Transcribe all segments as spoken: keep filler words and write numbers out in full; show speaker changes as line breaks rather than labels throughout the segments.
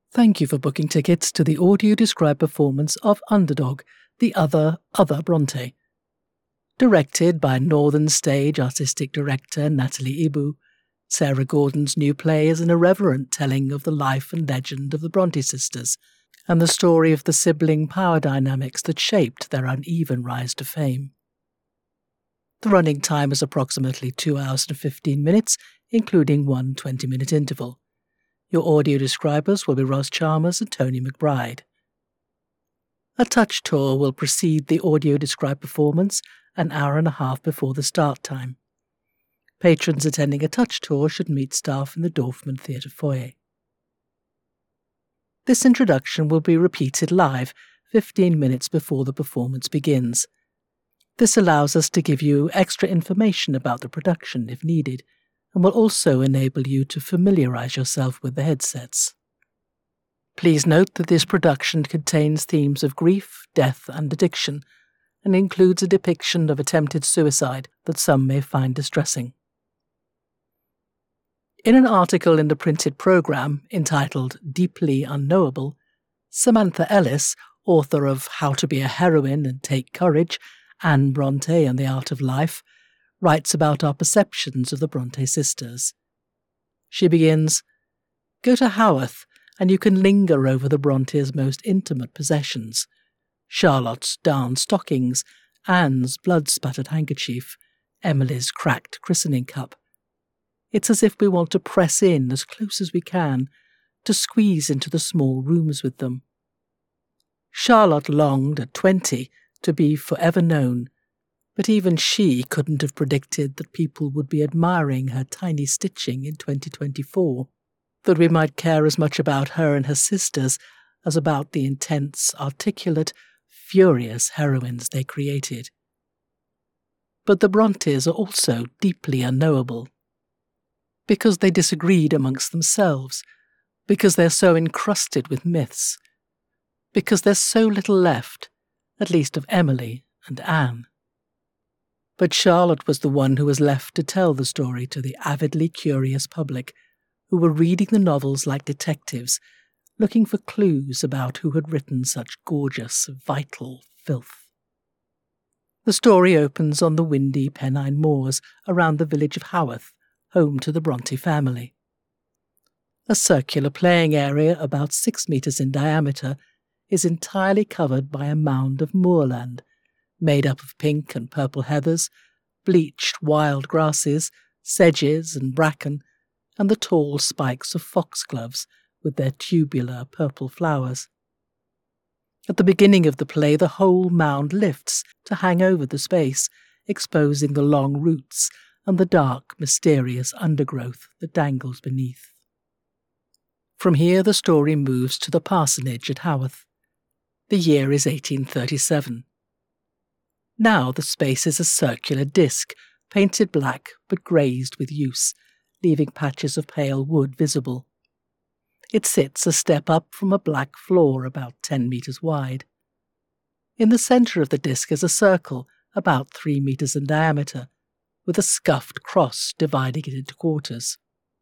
Thank you for booking tickets to the audio-described performance of Underdog, the other, other Bronte. Directed by Northern Stage Artistic Director Natalie Ibu, Sarah Gordon's new play is an irreverent telling of the life and legend of the Bronte sisters, and the story of the sibling power dynamics that shaped their uneven rise to fame. The running time is approximately two hours and fifteen minutes, including one twenty-minute interval. Your audio describers will be Ross Chalmers and Tony McBride. A touch tour will precede the audio-described performance an hour and a half before the start time. Patrons attending a touch tour should meet staff in the Dorfman Theatre foyer. This introduction will be repeated live fifteen minutes before the performance begins. This allows us to give you extra information about the production if needed, and will also enable you to familiarise yourself with the headsets. Please note that this production contains themes of grief, death and addiction, and includes a depiction of attempted suicide that some may find distressing. In an article in the printed programme entitled Deeply Unknowable, Samantha Ellis, author of How to Be a Heroine and Take Courage, Anne Bronte and the Art of Life, writes about our perceptions of the Bronte sisters. She begins, "Go to Haworth, and you can linger over the Brontes' most intimate possessions. Charlotte's darned stockings, Anne's blood-spattered handkerchief, Emily's cracked christening cup. It's as if we want to press in as close as we can, to squeeze into the small rooms with them. Charlotte longed, at twenty, to be forever known, but even she couldn't have predicted that people would be admiring her tiny stitching in twenty twenty-four, that we might care as much about her and her sisters as about the intense, articulate, furious heroines they created. But the Brontes are also deeply unknowable. Because they disagreed amongst themselves, because they're so encrusted with myths, because there's so little left, at least of Emily and Anne. But Charlotte was the one who was left to tell the story to the avidly curious public, who were reading the novels like detectives, looking for clues about who had written such gorgeous, vital filth. The story opens on the windy Pennine Moors around the village of Haworth, home to the Bronte family. A circular playing area about six metres in diameter is entirely covered by a mound of moorland, made up of pink and purple heathers, bleached wild grasses, sedges and bracken, and the tall spikes of foxgloves with their tubular purple flowers. At the beginning of the play, the whole mound lifts to hang over the space, exposing the long roots and the dark, mysterious undergrowth that dangles beneath. From here the story moves to the parsonage at Haworth. The year is eighteen thirty-seven. Now the space is a circular disc, painted black but grazed with use, leaving patches of pale wood visible. It sits a step up from a black floor about ten metres wide. In the centre of the disc is a circle about three metres in diameter, with a scuffed cross dividing it into quarters.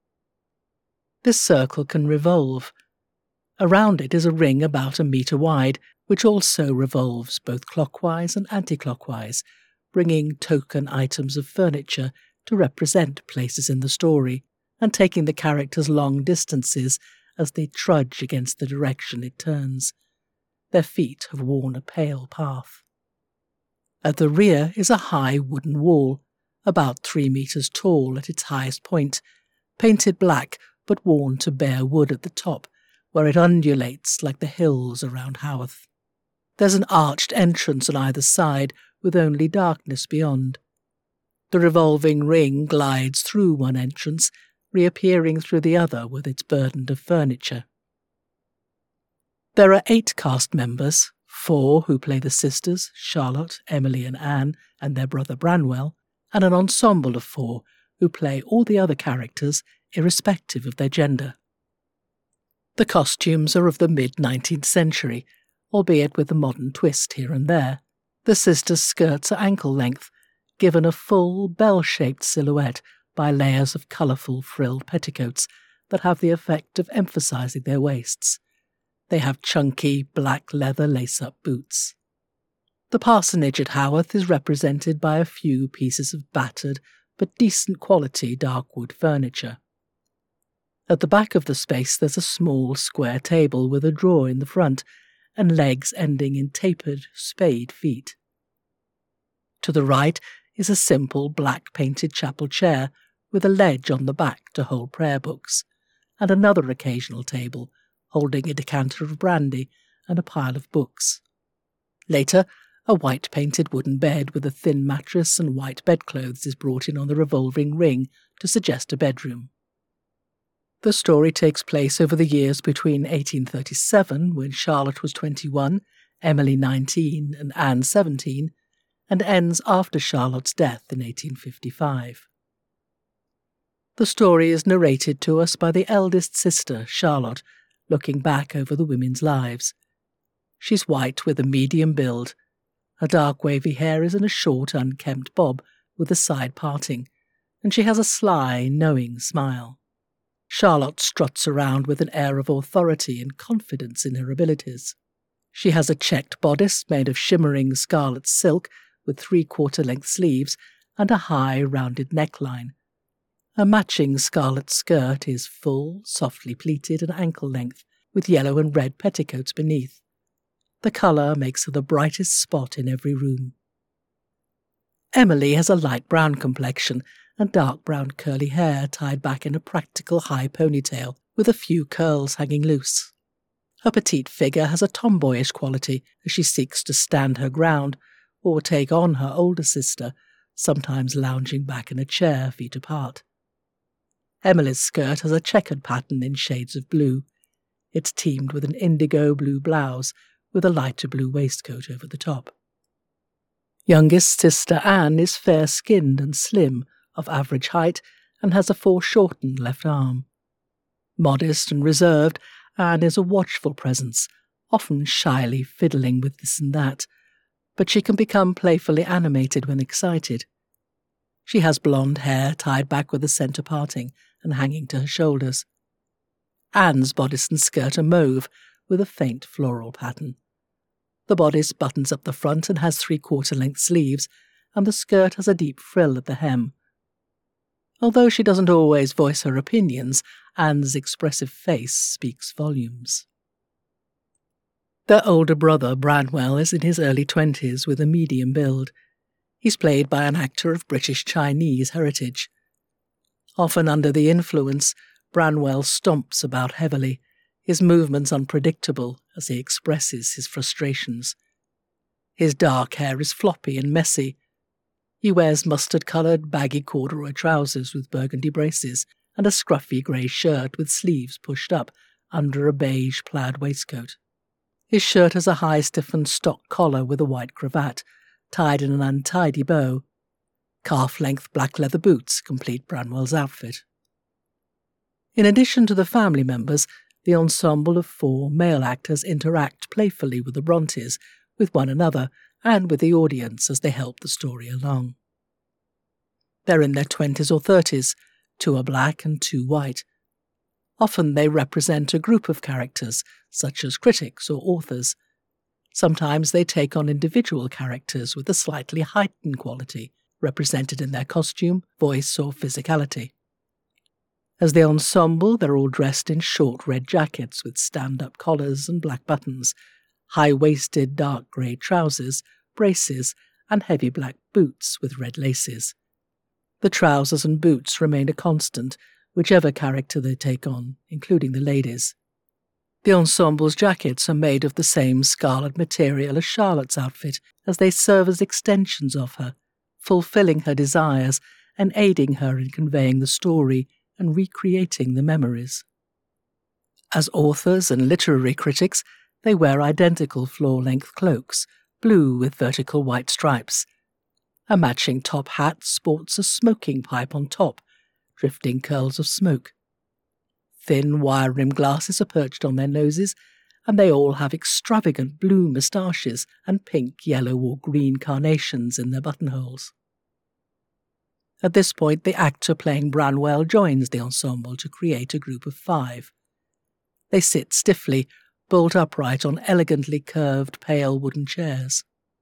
This circle can revolve. Around it is a ring about a metre wide, which also revolves both clockwise and anti-clockwise, bringing token items of furniture to represent places in the story, and taking the characters long distances as they trudge against the direction it turns. Their feet have worn a pale path. At the rear is a high wooden wall, about three metres tall at its highest point, painted black but worn to bare wood at the top, where it undulates like the hills around Haworth. There's an arched entrance on either side, with only darkness beyond. The revolving ring glides through one entrance, reappearing through the other with its burden of furniture. There are eight cast members, four who play the sisters, Charlotte, Emily and Anne, and their brother Branwell, and an ensemble of four who play all the other characters, irrespective of their gender. The costumes are of the mid-nineteenth century, albeit with a modern twist here and there. The sisters' skirts are ankle-length, given a full, bell-shaped silhouette by layers of colourful frilled petticoats that have the effect of emphasising their waists. They have chunky black leather lace-up boots. The parsonage at Haworth is represented by a few pieces of battered but decent quality dark wood furniture. At the back of the space there's a small square table with a drawer in the front and legs ending in tapered spade feet. To the right is a simple black-painted chapel chair with a ledge on the back to hold prayer books, and another occasional table holding a decanter of brandy and a pile of books. Later, a white-painted wooden bed with a thin mattress and white bedclothes is brought in on the revolving ring to suggest a bedroom. The story takes place over the years between eighteen thirty-seven, when Charlotte was twenty-one, Emily nineteen, and Anne seventeen, and ends after Charlotte's death in eighteen fifty-five. The story is narrated to us by the eldest sister, Charlotte, looking back over the women's lives. She's white with a medium build. Her dark wavy hair is in a short, unkempt bob with the side parting, and she has a sly, knowing smile. Charlotte struts around with an air of authority and confidence in her abilities. She has a checked bodice made of shimmering scarlet silk with three-quarter-length sleeves and a high, rounded neckline. A matching scarlet skirt is full, softly pleated and ankle-length, with yellow and red petticoats beneath. The colour makes her the brightest spot in every room. Emily has a light brown complexion and dark brown curly hair tied back in a practical high ponytail with a few curls hanging loose. Her petite figure has a tomboyish quality as she seeks to stand her ground or take on her older sister, sometimes lounging back in a chair, feet apart. Emily's skirt has a checkered pattern in shades of blue. It's teamed with an indigo blue blouse with a lighter blue waistcoat over the top. Youngest sister Anne is fair-skinned and slim, of average height, and has a foreshortened left arm. Modest and reserved, Anne is a watchful presence, often shyly fiddling with this and that, but she can become playfully animated when excited. She has blonde hair tied back with a centre parting and hanging to her shoulders. Anne's bodice and skirt are mauve, with a faint floral pattern. The bodice buttons up the front and has three-quarter-length sleeves, and the skirt has a deep frill at the hem. Although she doesn't always voice her opinions, Anne's expressive face speaks volumes. Their older brother, Branwell, is in his early twenties with a medium build. He's played by an actor of British-Chinese heritage. Often under the influence, Branwell stomps about heavily, his movements unpredictable as he expresses his frustrations. His dark hair is floppy and messy. He wears mustard-coloured, baggy corduroy trousers with burgundy braces and a scruffy grey shirt with sleeves pushed up under a beige plaid waistcoat. His shirt has a high stiffened stock collar with a white cravat, tied in an untidy bow. Calf-length black leather boots complete Branwell's outfit. In addition to the family members, the ensemble of four male actors interact playfully with the Brontes, with one another, and with the audience as they help the story along. They're in their twenties or thirties, two are black and two white. Often they represent a group of characters, such as critics or authors. Sometimes they take on individual characters with a slightly heightened quality, represented in their costume, voice, or physicality. As the ensemble, they're all dressed in short red jackets with stand-up collars and black buttons, high-waisted dark grey trousers, braces, and heavy black boots with red laces. The trousers and boots remain a constant, whichever character they take on, including the ladies. The ensemble's jackets are made of the same scarlet material as Charlotte's outfit, as they serve as extensions of her, fulfilling her desires and aiding her in conveying the story and recreating the memories. As authors and literary critics, they wear identical floor-length cloaks, blue with vertical white stripes. A matching top hat sports a smoking pipe on top, drifting curls of smoke. Thin wire-rimmed glasses are perched on their noses, and they all have extravagant blue moustaches and pink, yellow, or green carnations in their buttonholes. At this point, the actor playing Branwell joins the ensemble to create a group of five. They sit stiffly, bolt upright on elegantly curved pale wooden chairs.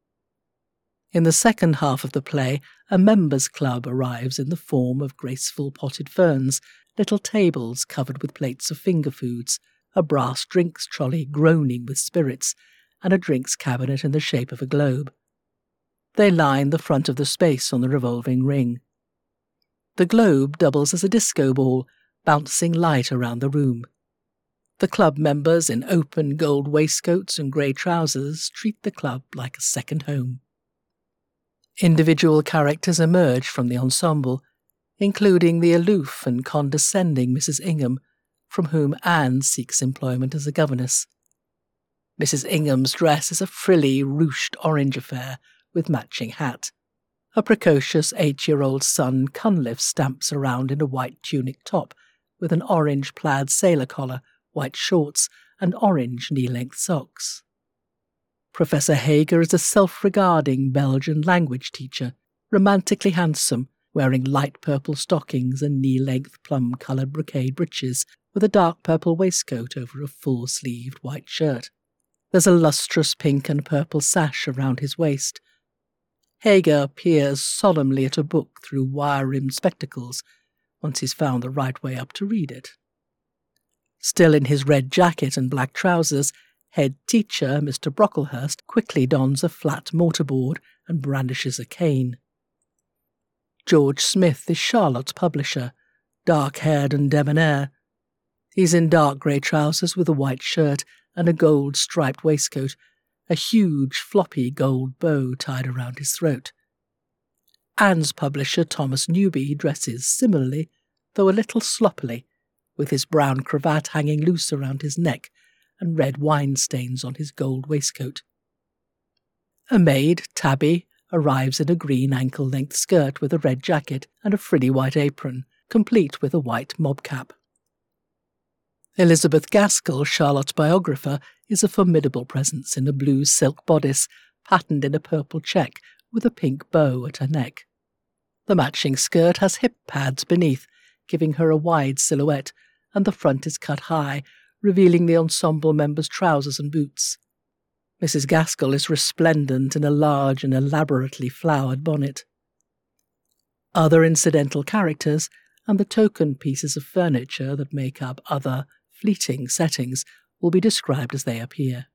In the second half of the play, a members' club arrives in the form of graceful potted ferns, little tables covered with plates of finger foods, a brass drinks trolley groaning with spirits, and a drinks cabinet in the shape of a globe. They line the front of the space on the revolving ring. The globe doubles as a disco ball, bouncing light around the room. The club members in open gold waistcoats and grey trousers treat the club like a second home. Individual characters emerge from the ensemble, including the aloof and condescending Missus Ingham, from whom Anne seeks employment as a governess. Missus Ingham's dress is a frilly, ruched orange affair with matching hat. A precocious eight-year-old son Cunliffe stamps around in a white tunic top with an orange plaid sailor collar, white shorts, and orange knee-length socks. Professor Hager is a self-regarding Belgian language teacher, romantically handsome, wearing light purple stockings and knee-length plum-coloured brocade breeches with a dark purple waistcoat over a full-sleeved white shirt. There's a lustrous pink and purple sash around his waist. Hager peers solemnly at a book through wire-rimmed spectacles once he's found the right way up to read it. Still in his red jacket and black trousers, head teacher Mister Brocklehurst quickly dons a flat mortarboard and brandishes a cane. George Smith is Charlotte's publisher, dark-haired and debonair. He's in dark grey trousers with a white shirt and a gold-striped waistcoat, a huge floppy gold bow tied around his throat. Anne's publisher Thomas Newby dresses similarly, though a little sloppily, with his brown cravat hanging loose around his neck and red wine stains on his gold waistcoat. A maid, Tabby, arrives in a green ankle-length skirt with a red jacket and a frilly white apron, complete with a white mob cap. Elizabeth Gaskell, Charlotte's biographer, is a formidable presence in a blue silk bodice patterned in a purple check with a pink bow at her neck. The matching skirt has hip pads beneath, giving her a wide silhouette, and the front is cut high, revealing the ensemble members' trousers and boots. Missus Gaskell is resplendent in a large and elaborately flowered bonnet. Other incidental characters and the token pieces of furniture that make up other fleeting settings will be described as they appear.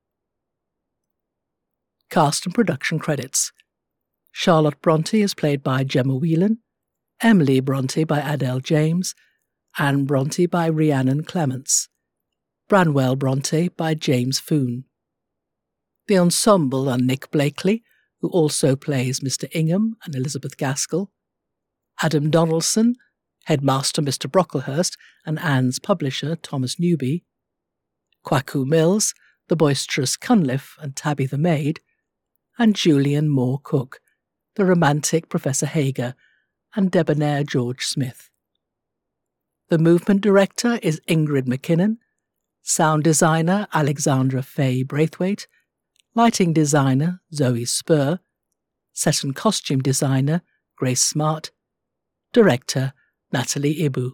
Cast and production credits. Charlotte Bronte is played by Gemma Whelan, Emily Bronte by Adele James, Anne Bronte by Rhiannon Clements, Branwell Bronte by James Foon. The ensemble are Nick Blakely, who also plays Mister Ingham and Elizabeth Gaskell, Adam Donaldson, headmaster Mister Brocklehurst and Anne's publisher Thomas Newby, Kwaku Mills, the boisterous Cunliffe and Tabby the maid, and Julian Moore Cook, the romantic Professor Hager, and debonair George Smith. The movement director is Ingrid McKinnon, sound designer Alexandra Faye Braithwaite, lighting designer Zoe Spur, set and costume designer Grace Smart, director Natalie Ibu.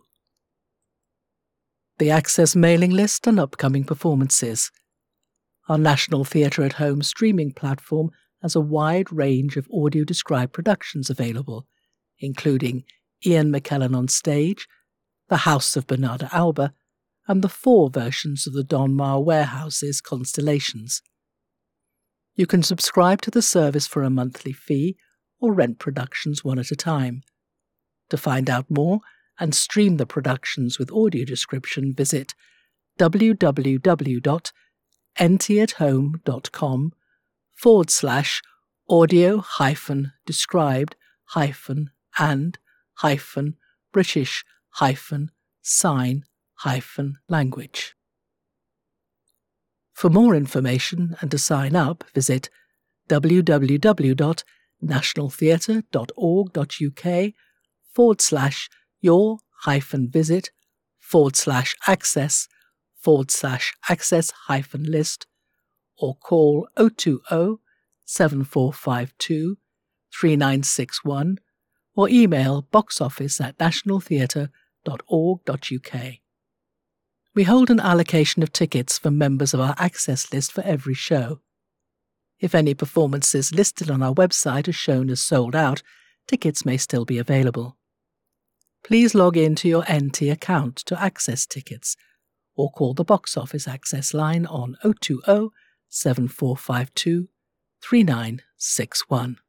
The Access mailing list and upcoming performances. Our National Theatre at Home streaming platform has a wide range of audio-described productions available, including Ian McKellen on Stage, The House of Bernarda Alba, and the four versions of the Donmar Warehouse's Constellations. You can subscribe to the service for a monthly fee or rent productions one at a time. To find out more and stream the productions with audio description, visit www.ntathome.com forward slash audio hyphen described hyphen and hyphen British hyphen sign hyphen language. For more information and to sign up, visit www.nationaltheatre.org.uk forward slash your hyphen visit forward slash access forward slash access hyphen list or call oh two oh, seven four five two, three nine six one or email boxoffice at nationaltheatre dot org dot uk. We hold an allocation of tickets for members of our access list for every show. If any performances listed on our website are shown as sold out, tickets may still be available. Please log in to your N T account to access tickets, or call the box office access line on oh two oh, seven four five two, three nine six one.